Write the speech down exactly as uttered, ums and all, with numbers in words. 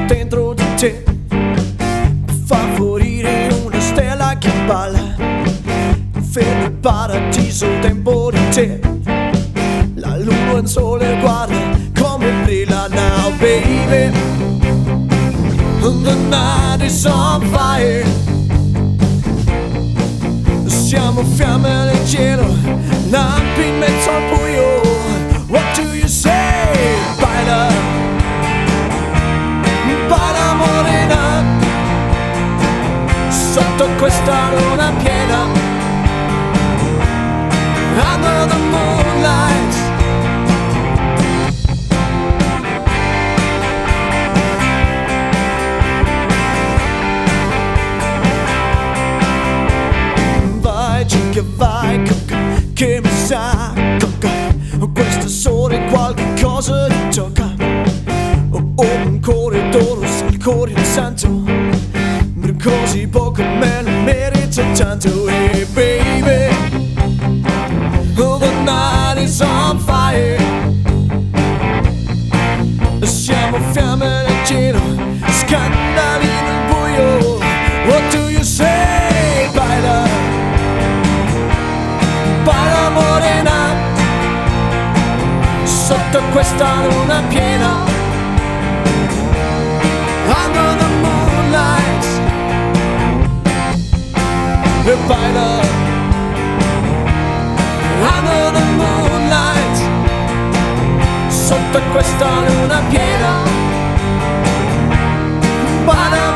dentro di te, per far fuorire una stella che balla, fermo il paradiso, tempo di te. La luna e il sole guarda come brilla now baby. The night is on fire. Siamo fiamme nel cielo, lampi in mezzo al buio. What do you say? Baila, baila morena, sotto questa luna piena, under the moonlight. Vai, che vai, che mi sa, questo sole qualcosa di tocca. Oh, oh, un corridore, il corriere santo, per così poco me lo merito tanto. Hey baby, oh, the night is on fire. Siamo fiamme nel cielo, scandali nel buio. What do you say? Baila, baila morena, sotto questa luna piena, under the moonlight. E baila, under the moonlight, sotto questa luna piena, baila